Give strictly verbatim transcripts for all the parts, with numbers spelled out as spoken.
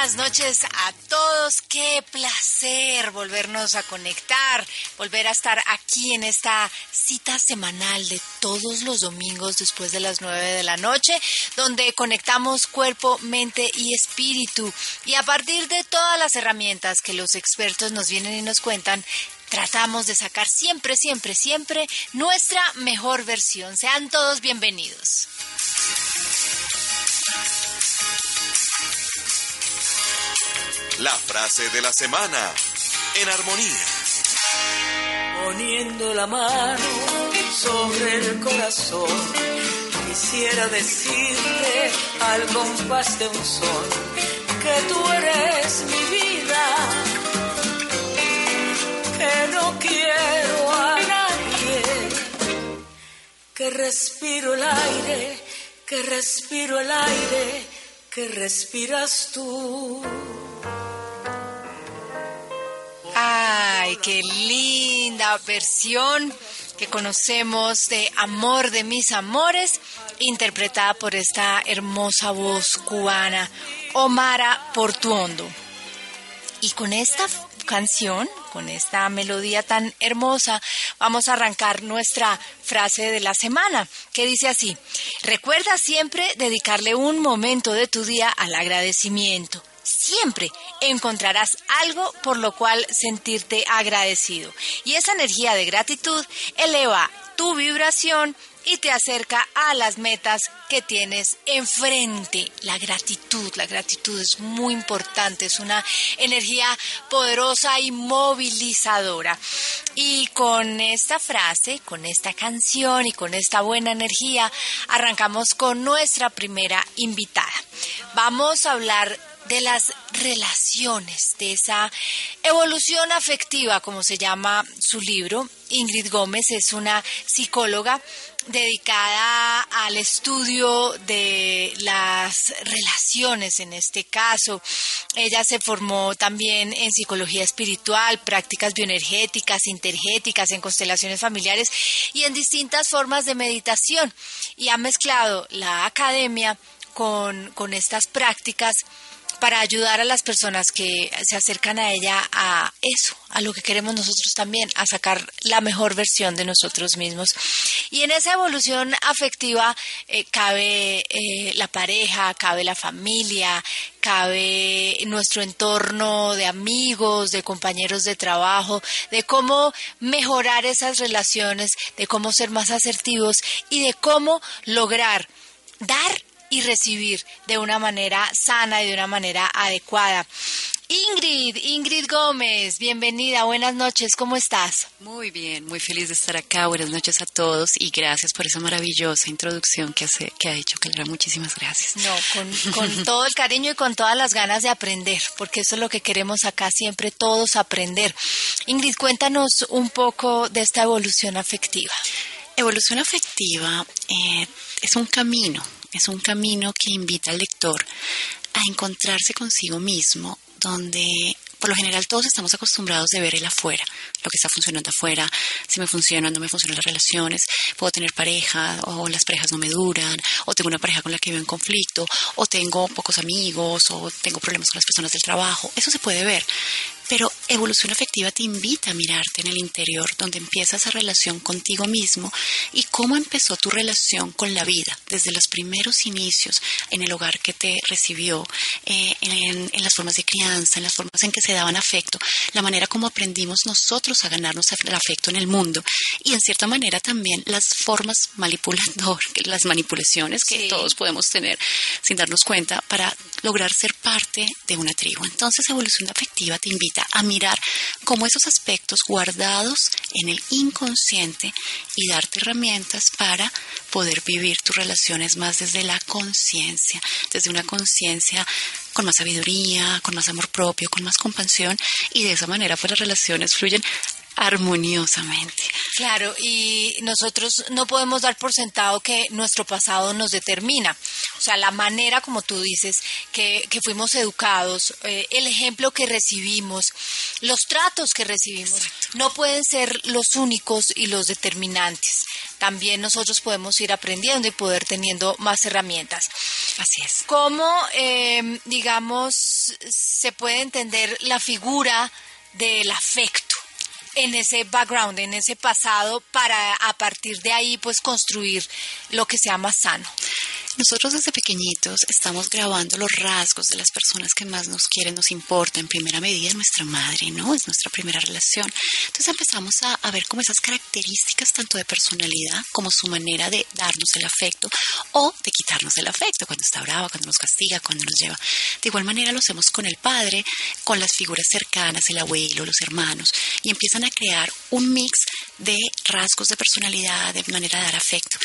buenas noches a todos. Qué placer volvernos a conectar, volver a estar aquí en esta cita semanal de todos los domingos después de las nueve de la noche, donde conectamos cuerpo, mente y espíritu. Y a partir de todas las herramientas que los expertos nos vienen y nos cuentan, tratamos de sacar siempre, siempre, siempre nuestra mejor versión. Sean todos bienvenidos. La frase de la semana, en armonía. Poniendo la mano sobre el corazón, quisiera decirte al compás de un son que tú eres mi vida, que no quiero a nadie, que respiro el aire, que respiro el aire, que respiras tú. Ay, qué linda versión que conocemos de Amor de mis amores, interpretada por esta hermosa voz cubana, Omara Portuondo. Y con esta canción, con esta melodía tan hermosa, vamos a arrancar nuestra frase de la semana, que dice así: recuerda siempre dedicarle un momento de tu día al agradecimiento. Siempre encontrarás algo por lo cual sentirte agradecido. Y esa energía de gratitud eleva tu vibración y te acerca a las metas que tienes enfrente. La gratitud, la gratitud es muy importante, es una energía poderosa y movilizadora. Y con esta frase, con esta canción y con esta buena energía, arrancamos con nuestra primera invitada. Vamos a hablar de las relaciones, de esa evolución afectiva, como se llama su libro. Ingrid Gómez es una psicóloga dedicada al estudio de las relaciones en este caso. Ella se formó también en psicología espiritual, prácticas bioenergéticas, intergéticas, en constelaciones familiares y en distintas formas de meditación. Y ha mezclado la academia con, con estas prácticas para ayudar a las personas que se acercan a ella a eso, a lo que queremos nosotros también, a sacar la mejor versión de nosotros mismos. Y en esa evolución afectiva eh, cabe eh, la pareja, cabe la familia, cabe nuestro entorno de amigos, de compañeros de trabajo, de cómo mejorar esas relaciones, de cómo ser más asertivos y de cómo lograr dar y recibir de una manera sana y de una manera adecuada. Ingrid, Ingrid Gómez, bienvenida, buenas noches, ¿cómo estás? Muy bien, muy feliz de estar acá, buenas noches a todos y gracias por esa maravillosa introducción que, hace, que ha hecho Clara, muchísimas gracias. No, con, con todo el cariño y con todas las ganas de aprender, porque eso es lo que queremos acá siempre, todos aprender. Ingrid, cuéntanos un poco de esta evolución afectiva. Evolución afectiva eh, es un camino. Es un camino que invita al lector a encontrarse consigo mismo, donde por lo general todos estamos acostumbrados de ver el afuera, lo que está funcionando afuera, si me funcionan, no me funcionan las relaciones, puedo tener pareja o las parejas no me duran, o tengo una pareja con la que vivo en conflicto, o tengo pocos amigos, o tengo problemas con las personas del trabajo. Eso se puede ver. Pero evolución afectiva te invita a mirarte en el interior, donde empieza esa relación contigo mismo y cómo empezó tu relación con la vida, desde los primeros inicios, en el hogar que te recibió, eh, en, en las formas de crianza, en las formas en que se daban afecto, la manera como aprendimos nosotros a ganarnos el afecto en el mundo y en cierta manera también las formas manipuladoras, las manipulaciones que sí. Todos podemos tener sin darnos cuenta para lograr ser parte de una tribu. Entonces, evolución afectiva te invita a mirar cómo esos aspectos guardados en el inconsciente y darte herramientas para poder vivir tus relaciones más desde la conciencia, desde una conciencia con más sabiduría, con más amor propio, con más compasión y de esa manera pues las relaciones fluyen armoniosamente. Claro, y nosotros no podemos dar por sentado que nuestro pasado nos determina. O sea, la manera, como tú dices, que, que fuimos educados, eh, el ejemplo que recibimos, los tratos que recibimos, exacto, no pueden ser los únicos y los determinantes. También nosotros podemos ir aprendiendo y poder teniendo más herramientas. Así es. ¿Cómo, eh, digamos, se puede entender la figura del afecto en ese background, en ese pasado, para a partir de ahí pues construir lo que sea más sano? Nosotros desde pequeñitos estamos grabando los rasgos de las personas que más nos quieren, nos importa. En primera medida nuestra madre, ¿no? Es nuestra primera relación. Entonces empezamos a, a ver como esas características tanto de personalidad como su manera de darnos el afecto o de quitarnos el afecto, cuando está brava, cuando nos castiga, cuando nos lleva. De igual manera lo hacemos con el padre, con las figuras cercanas, el abuelo, los hermanos, y empiezan a crear un mix de rasgos de personalidad, de manera de dar afecto.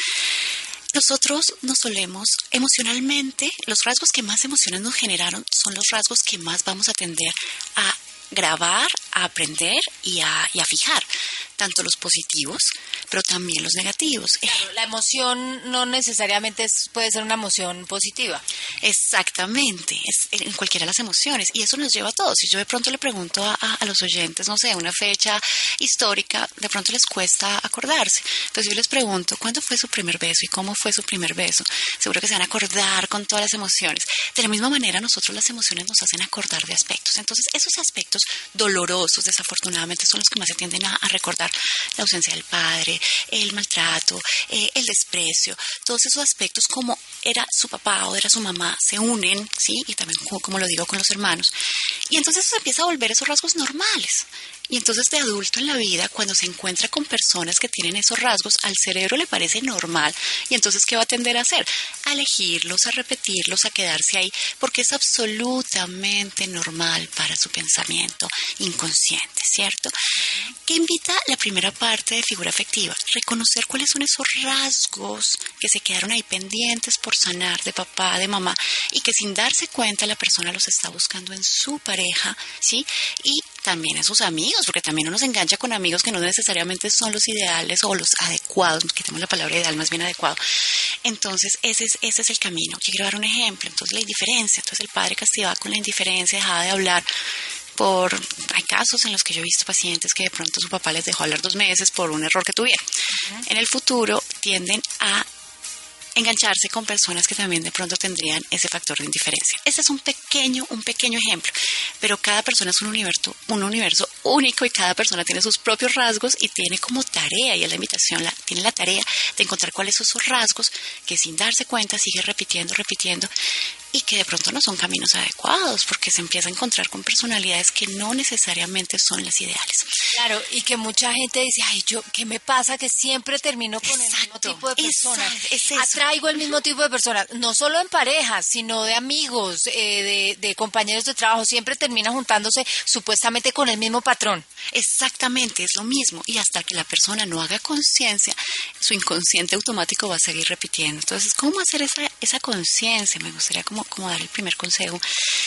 Nosotros nos solemos emocionalmente, los rasgos que más emociones nos generaron son los rasgos que más vamos a tender a grabar, a aprender y a, y a fijar, tanto los positivos, pero también los negativos. Claro, la emoción no necesariamente es, puede ser una emoción positiva. Exactamente, es en cualquiera de las emociones, y eso nos lleva a todos. Si yo de pronto le pregunto a, a, a los oyentes, no sé, una fecha histórica, de pronto les cuesta acordarse. Entonces yo les pregunto, ¿cuándo fue su primer beso y cómo fue su primer beso? Seguro que se van a acordar con todas las emociones. De la misma manera, nosotros las emociones nos hacen acordar de aspectos. Entonces, esos aspectos dolorosos, desafortunadamente, son los que más se tienden a, a recordar. La ausencia del padre, el maltrato, eh, el desprecio, todos esos aspectos, como era su papá o era su mamá, se unen, ¿sí? Y también, como, como lo digo, con los hermanos. Y entonces se empieza a volver esos rasgos normales. Y entonces de adulto en la vida, cuando se encuentra con personas que tienen esos rasgos, al cerebro le parece normal. Y entonces, ¿qué va a tender a hacer? A elegirlos, a repetirlos, a quedarse ahí, porque es absolutamente normal para su pensamiento inconsciente, ¿cierto? ¿Qué invita la primera parte de figura afectiva? Reconocer cuáles son esos rasgos que se quedaron ahí pendientes por sanar de papá, de mamá, y que sin darse cuenta la persona los está buscando en su pareja, ¿sí? Y también en sus amigos, porque también uno se engancha con amigos que no necesariamente son los ideales o los adecuados, quitemos la palabra ideal, más bien adecuado. Entonces, ese es, ese es el camino. Yo quiero dar un ejemplo. Entonces, la indiferencia. Entonces, el padre castigaba con la indiferencia, dejaba de hablar. Por, hay casos en los que yo he visto pacientes que de pronto su papá les dejó hablar dos meses por un error que tuvieron. Uh-huh. En el futuro tienden a engancharse con personas que también de pronto tendrían ese factor de indiferencia. Ese es un pequeño, un pequeño ejemplo, pero cada persona es un universo, un universo único, y cada persona tiene sus propios rasgos y tiene como tarea, y es la invitación, la, tiene la tarea de encontrar cuáles son esos rasgos que sin darse cuenta sigue repitiendo, repitiendo, y que de pronto no son caminos adecuados, porque se empieza a encontrar con personalidades que no necesariamente son las ideales. Claro, y que mucha gente dice, ay, yo, ¿qué me pasa? Que siempre termino con exacto, el mismo tipo de personas. Exacto, es eso. Atraigo el mismo tipo de personas, no solo en parejas, sino de amigos, eh, de, de compañeros de trabajo, siempre termina juntándose supuestamente con el mismo patrón. Exactamente, es lo mismo, y hasta que la persona no haga conciencia, su inconsciente automático va a seguir repitiendo. Entonces, ¿cómo hacer esa, esa conciencia? Me gustaría como, como dar el primer consejo,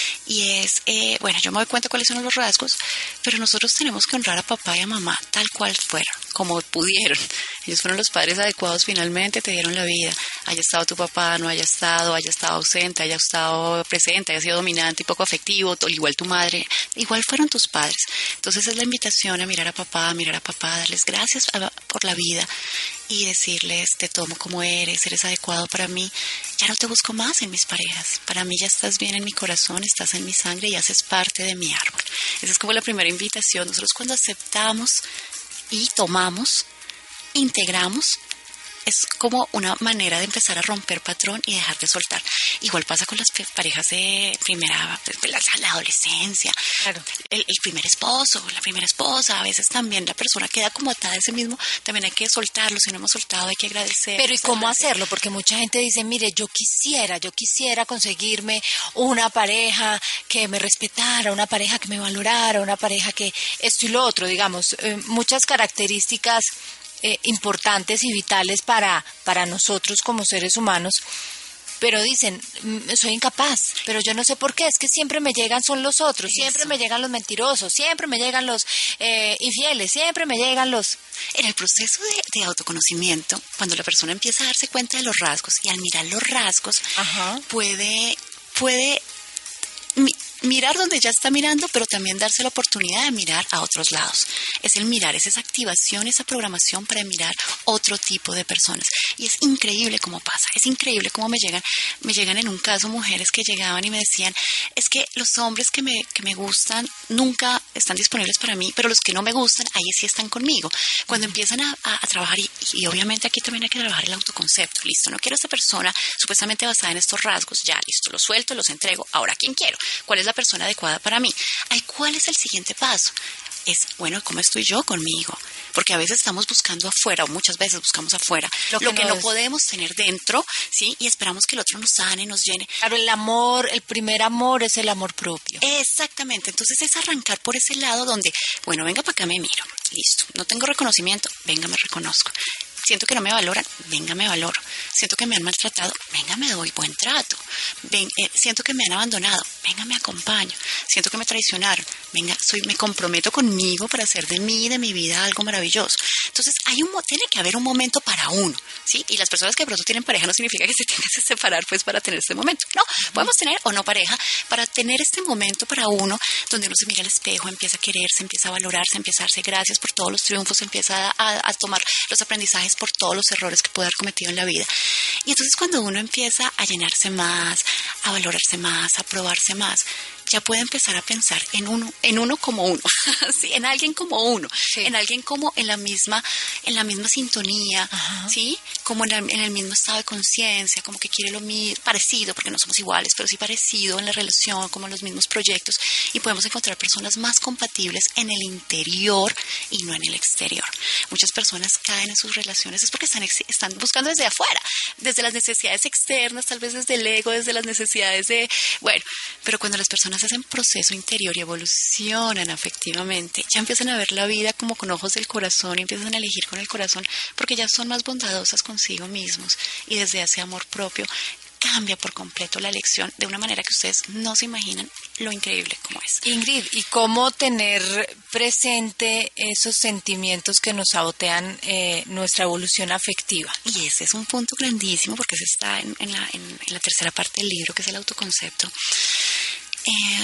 y es, eh, bueno, yo me doy cuenta cuáles son los rasgos, pero nosotros tenemos que honrar a papá y a mamá tal cual fueron, como pudieron. Ellos fueron los padres adecuados, finalmente te dieron la vida. Haya estado tu papá, no haya estado, haya estado ausente, haya estado presente, haya sido dominante y poco afectivo, igual tu madre, igual fueron tus padres. Entonces es la invitación a mirar a papá, a mirar a papá, darles gracias a, por la vida y decirles, te tomo como eres, eres adecuado para mí, ya no te busco más en mis parejas, para mí ya estás bien en mi corazón, estás en mi sangre y haces parte de mi árbol. Esa es como la primera invitación. Nosotros cuando aceptamos y tomamos, integramos, es como una manera de empezar a romper patrón y dejar de soltar. Igual pasa con las parejas de primera, la, la adolescencia, claro. el, el primer esposo, la primera esposa, a veces también la persona queda como atada a ese mismo, también hay que soltarlo, si no hemos soltado hay que agradecer. Pero ¿y cómo hacerlo? Porque mucha gente dice, mire, yo quisiera, yo quisiera conseguirme una pareja que me respetara, una pareja que me valorara, una pareja que esto y lo otro, digamos, eh, muchas características Eh, importantes y vitales para, para nosotros como seres humanos, pero dicen, soy incapaz, pero yo no sé por qué, es que siempre me llegan son los otros, Eso. siempre me llegan los mentirosos, siempre me llegan los eh, infieles, siempre me llegan los... En el proceso de, de autoconocimiento, cuando la persona empieza a darse cuenta de los rasgos, y al mirar los rasgos, Ajá. puede... puede mirar donde ya está mirando, pero también darse la oportunidad de mirar a otros lados. Es el mirar, es esa activación, esa programación para mirar otro tipo de personas. Y es increíble cómo pasa, es increíble cómo me llegan, me llegan en un caso mujeres que llegaban y me decían, es que los hombres que me, que me gustan nunca están disponibles para mí, pero los que no me gustan, ahí sí están conmigo. Cuando empiezan a, a, a trabajar, y, y obviamente aquí también hay que trabajar el autoconcepto, listo, no quiero a esta persona supuestamente basada en estos rasgos, ya, listo, los suelto, los entrego, ahora ¿quién quiero? ¿Cuál es la persona adecuada para mí? Ay, ¿cuál es el siguiente paso? Es, bueno, ¿cómo estoy yo conmigo? Porque a veces estamos buscando afuera, o muchas veces buscamos afuera, lo que, lo que no, no podemos tener dentro, ¿sí? Y esperamos que el otro nos sane, nos llene. Claro, el amor, el primer amor es el amor propio. Exactamente, entonces es arrancar por ese lado donde, bueno, venga para acá, me miro, listo, no tengo reconocimiento, venga, me reconozco. Siento que no me valoran, venga, me valoro. Siento que me han maltratado, venga, me doy buen trato. Ven, eh, siento que me han abandonado, venga, me acompaño. Siento que me traicionaron, venga, soy, me comprometo conmigo para hacer de mí, de mi vida, algo maravilloso. Entonces, hay un, tiene que haber un momento para uno, ¿sí? Y las personas que de pronto tienen pareja no significa que se tengan que separar, pues, para tener este momento. No, podemos tener o no pareja para tener este momento para uno, donde uno se mira al espejo, empieza a quererse, empieza a valorarse, empieza a darse gracias por todos los triunfos, empieza a, a, a tomar los aprendizajes por todos los errores que puede haber cometido en la vida. Y entonces cuando uno empieza a llenarse más, a valorarse más, a probarse más, ya puede empezar a pensar en uno, en uno como uno, ¿sí? En alguien como uno, sí. En alguien como en la misma, en la misma sintonía, ajá, ¿sí? Como en, la, en el mismo estado de conciencia, como que quiere lo mismo, parecido, porque no somos iguales, pero sí parecido en la relación, como en los mismos proyectos, y podemos encontrar personas más compatibles en el interior y no en el exterior. Muchas personas caen en sus relaciones es porque están, están buscando desde afuera, desde las necesidades externas, tal vez desde el ego, desde las necesidades de, bueno, pero cuando las personas hacen proceso interior y evolucionan afectivamente, ya empiezan a ver la vida como con ojos del corazón y empiezan a elegir con el corazón porque ya son más bondadosas consigo mismos y desde ese amor propio cambia por completo la elección de una manera que ustedes no se imaginan lo increíble como es. Ingrid, ¿y cómo tener presente esos sentimientos que nos sabotean eh, nuestra evolución afectiva? Y ese es un punto grandísimo porque ese está en, en, la, en, en la tercera parte del libro, que es el autoconcepto. Eh,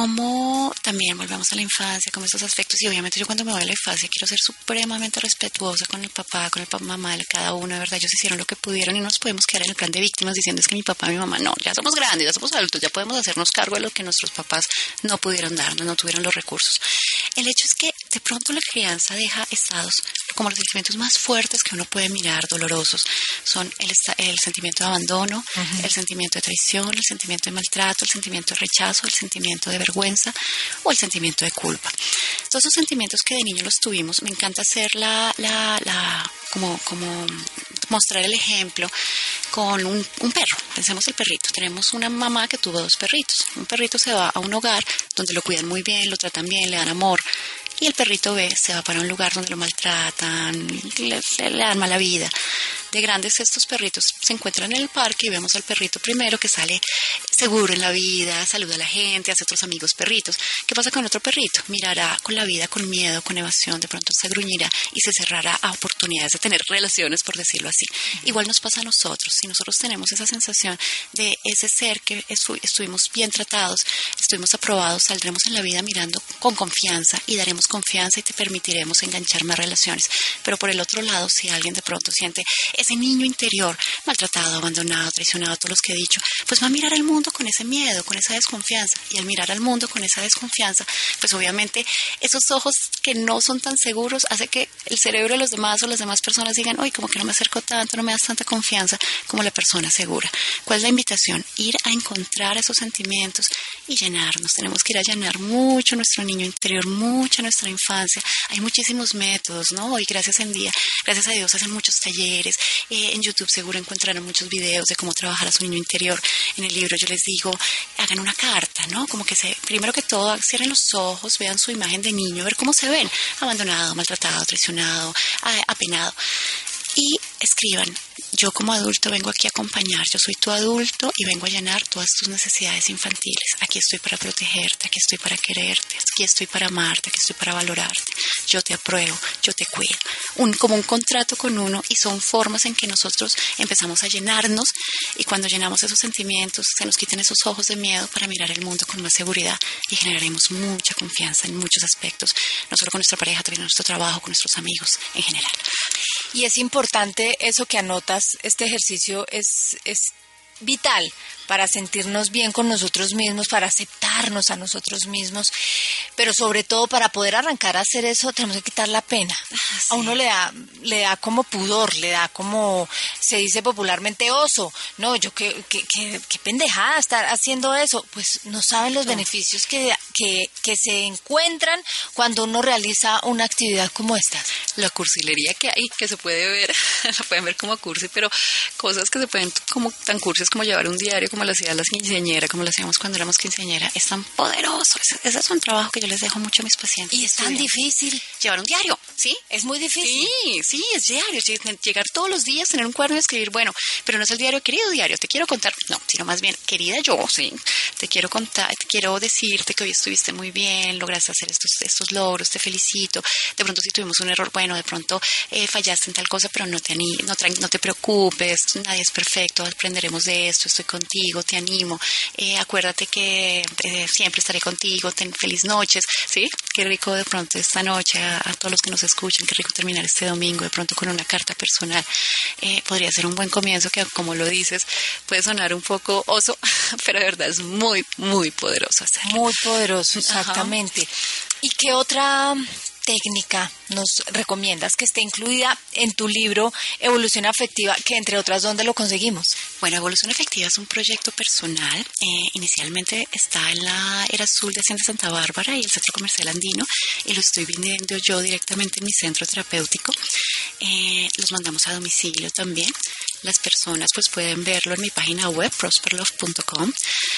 como también volvemos a la infancia, como esos aspectos, y obviamente yo cuando me voy a la infancia quiero ser supremamente respetuosa con el papá, con el papá, mamá, de cada uno, de verdad, ellos hicieron lo que pudieron y no nos podemos quedar en el plan de víctimas diciendo es que mi papá, mi mamá, no, ya somos grandes, ya somos adultos, ya podemos hacernos cargo de lo que nuestros papás no pudieron darnos, no tuvieron los recursos. El hecho es que de pronto la crianza deja estados como los sentimientos más fuertes que uno puede mirar, dolorosos, son el, el sentimiento de abandono, uh-huh, el sentimiento de traición, el sentimiento de maltrato, el sentimiento de rechazo, el sentimiento de vergüenza o el sentimiento de culpa. Todos esos sentimientos que de niño los tuvimos, me encanta hacer la, la, la como, como mostrar el ejemplo con un, un perro. Pensemos el perrito. Tenemos una mamá que tuvo dos perritos. Un perrito se va a un hogar donde lo cuidan muy bien, lo tratan bien, le dan amor. Y el perrito B se va para un lugar donde lo maltratan, le, le dan mala vida. De grandes estos perritos se encuentran en el parque y vemos al perrito primero que sale seguro en la vida, saluda a la gente, hace otros amigos perritos. ¿Qué pasa con otro perrito? Mirará con la vida, con miedo, con evasión, de pronto se gruñirá y se cerrará a oportunidades de tener relaciones, por decirlo así. Igual nos pasa a nosotros. Si nosotros tenemos esa sensación de ese ser que estu- estuvimos bien tratados, estuvimos aprobados, saldremos en la vida mirando con confianza y daremos confianza y te permitiremos enganchar más relaciones. Pero por el otro lado, si alguien de pronto siente ese niño interior maltratado, abandonado, traicionado, todos los que he dicho, pues va a mirar al mundo con ese miedo, con esa desconfianza. Y al mirar al mundo con esa desconfianza, pues obviamente esos ojos que no son tan seguros hace que el cerebro de los demás o las demás personas digan, uy, como que no me acerco tanto, no me das tanta confianza como la persona segura. ¿Cuál es la invitación? Ir a encontrar esos sentimientos y llenarnos. Tenemos que ir a llenar mucho nuestro niño interior, mucha nuestra infancia. Hay muchísimos métodos, ¿no? Hoy gracias en día, gracias a Dios hacen muchos talleres. Eh, en YouTube seguro encontrarán muchos videos de cómo trabajar a su niño interior. En el libro yo les digo, hagan una carta, ¿no? Como que se, primero que todo, cierren los ojos, vean su imagen de niño, ver cómo se ven, abandonado, maltratado, traicionado, apenado. y escriban: yo como adulto vengo aquí a acompañar, yo soy tu adulto y vengo a llenar todas tus necesidades infantiles. Aquí estoy para protegerte, aquí estoy para quererte, aquí estoy para amarte, aquí estoy para valorarte. Yo te apruebo, yo te cuido. Un, como un contrato con uno, y son formas en que nosotros empezamos a llenarnos, y cuando llenamos esos sentimientos se nos quiten esos ojos de miedo para mirar el mundo con más seguridad y generaremos mucha confianza en muchos aspectos, no solo con nuestra pareja, también en nuestro trabajo, con nuestros amigos en general. Y es importante eso que anotas, este ejercicio es, es vital para sentirnos bien con nosotros mismos, para aceptarnos a nosotros mismos, pero sobre todo para poder arrancar a hacer eso tenemos que quitar la pena. Ah, sí. A uno le da, le da como pudor, le da como, se dice popularmente, oso. No, yo qué, qué, qué, qué pendejada estar haciendo eso. Pues no saben los no. beneficios que, que, que se encuentran cuando uno realiza una actividad como esta. La cursilería que hay, que se puede ver, la pueden ver como cursi, pero cosas que se pueden como tan cursis como llevar un diario, como lo hacían las quinceañeras, como lo hacíamos cuando éramos quinceañera, es tan poderoso. Ese, ese es un trabajo que yo les dejo mucho a mis pacientes. Y es tan difícil. Llevar un diario, ¿sí? Es muy difícil. Sí, sí, es diario. Llegar todos los días, tener un cuaderno y escribir, bueno, pero no es el diario, querido diario, te quiero contar, no, sino más bien, querida yo, sí, te quiero contar, te quiero decirte que hoy estuviste muy bien, lograste hacer estos, estos logros, te felicito. De pronto si tuvimos un error, bueno, de pronto eh, fallaste en tal cosa, pero no te, ani- no, tra- no te preocupes, nadie es perfecto, aprenderemos de esto, estoy contigo, te animo, eh, acuérdate que eh, siempre estaré contigo, ten feliz noches, ¿sí? Qué rico de pronto esta noche a, a todos los que nos escuchan, qué rico terminar este domingo de pronto con una carta personal. Eh, podría ser un buen comienzo que, como lo dices, puede sonar un poco oso, pero de verdad es muy, muy poderoso hacerlo. Muy poderoso, exactamente. Ajá. ¿Y qué otra técnica nos recomiendas que esté incluida en tu libro Evolución Afectiva, que entre otras, ¿dónde lo conseguimos? Bueno, Evolución Afectiva es un proyecto personal. Eh, inicialmente está en la Era Azul de Hacienda Santa Bárbara y el Centro Comercial Andino, y lo estoy vendiendo yo directamente en mi centro terapéutico. Eh, los mandamos a domicilio también. Las personas pues pueden verlo en mi página web, prosperlove punto com,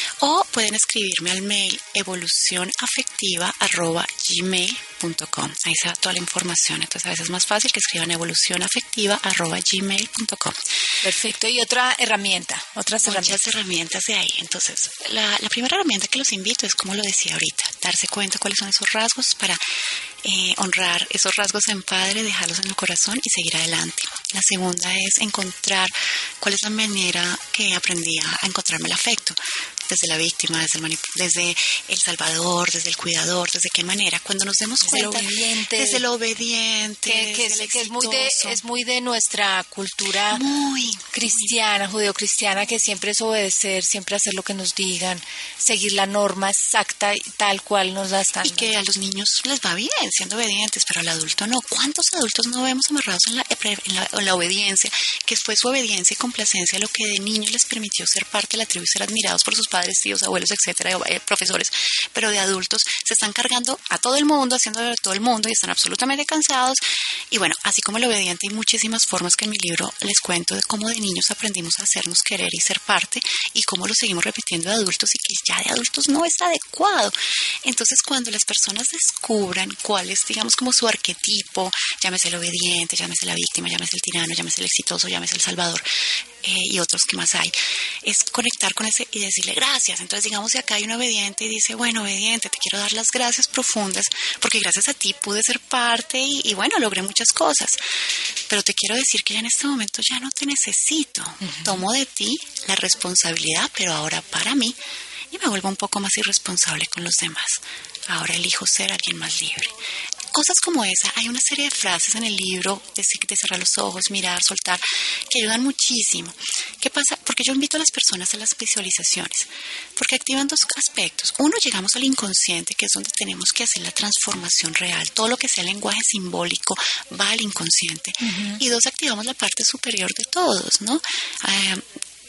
o pueden escribirme al mail evolucionafectiva arroba gmail punto com. Ahí se da toda la información. Entonces a veces es más fácil que escriban evolucionafectiva arroba gmail punto com. Perfecto. Y otra herramienta, otras Muchas herramientas. herramientas de ahí. Entonces, la, la primera herramienta que los invito es, como lo decía ahorita, darse cuenta cuáles son esos rasgos para eh, honrar esos rasgos en padre, dejarlos en el corazón y seguir adelante. La segunda es encontrar cuál es la manera que aprendí a encontrarme el afecto. Desde la víctima, desde el, manip- desde el salvador, desde el cuidador, desde qué manera. Cuando nos demos Desde cuenta, lo obediente. desde lo obediente, Que, que, desde es, el que es muy de exitoso. es muy de nuestra cultura Muy cristiana, judeocristiana, que siempre es obedecer, siempre hacer lo que nos digan, seguir la norma exacta y tal cual nos la están Y que a los niños les va bien siendo obedientes, pero al adulto no. ¿Cuántos adultos no vemos amarrados en la, en la, en la obediencia? Que fue su obediencia y complacencia lo que de niños les permitió ser parte de la tribu y ser admirados por sus padres, tíos, abuelos, etcétera, eh, profesores, pero de adultos se están cargando a todo el mundo, haciendo de todo el mundo y están absolutamente cansados. Y bueno, así como el obediente, hay muchísimas formas que en mi libro les cuento de cómo de niños aprendimos a hacernos querer y ser parte, y cómo lo seguimos repitiendo de adultos y que ya de adultos no es adecuado. Entonces, cuando las personas descubran cuál es, digamos, como su arquetipo, llámese el obediente, llámese la víctima, llámese el tirano, llámese el exitoso, llámese el salvador, eh, y otros que más hay, es conectar con ese y decirle gracias. Entonces, digamos, si acá hay un obediente y dice, bueno, obediente, te quiero dar las gracias profundas porque gracias a ti pude ser parte y, y bueno, logré muchas cosas, pero te quiero decir que ya en este momento ya no te necesito. Uh-huh. Tomo de ti la responsabilidad, pero ahora para mí, y me vuelvo un poco más irresponsable con los demás. Ahora elijo ser alguien más libre. Cosas como esa. Hay una serie de frases en el libro de, de cerrar los ojos, mirar, soltar, que ayudan muchísimo. ¿Qué pasa? Porque yo invito a las personas a las visualizaciones, porque activan dos aspectos. Uno, llegamos al inconsciente, que es donde tenemos que hacer la transformación real. Todo lo que sea lenguaje simbólico va al inconsciente. Uh-huh. Y dos, activamos la parte superior de todos, ¿no? Eh,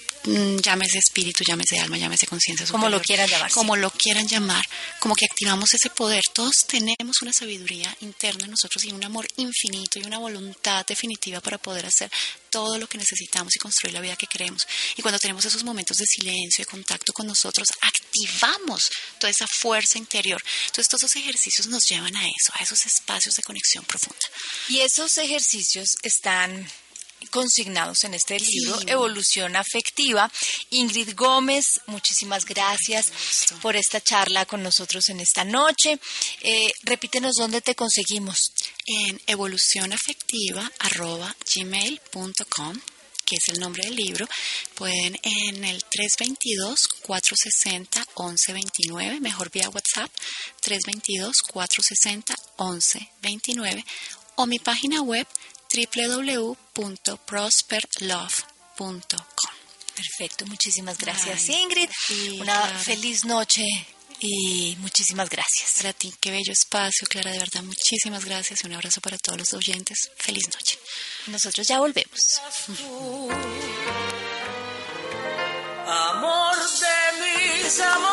llámese espíritu, llámese alma, llámese conciencia superior, como lo quieran llamar, como sí. lo quieran llamar, como que activamos ese poder. Todos tenemos una sabiduría interna en nosotros y un amor infinito y una voluntad definitiva para poder hacer todo lo que necesitamos y construir la vida que queremos. Y cuando tenemos esos momentos de silencio, de contacto con nosotros, activamos toda esa fuerza interior. Entonces todos esos ejercicios nos llevan a eso, a esos espacios de conexión profunda. Y esos ejercicios están consignados en este libro, Sí. Evolución Afectiva. Ingrid Gómez, muchísimas gracias gusto. por esta charla con nosotros en esta noche. Eh, repítenos dónde te conseguimos. En evolucionafectiva arroba gmail punto com, que es el nombre del libro. Pueden en el tres dos dos, cuatro seis cero, once veintinueve, mejor vía WhatsApp, tres dos dos, cuatro seis cero, once veintinueve, o mi página web w w w punto prosper love punto com. Perfecto, muchísimas gracias, Ay, Ingrid. sí, Una Clara. feliz noche y muchísimas gracias. Para ti, qué bello espacio, Clara, de verdad, muchísimas gracias y un abrazo para todos los oyentes. Feliz noche. Nosotros ya volvemos. Amor de mis amores.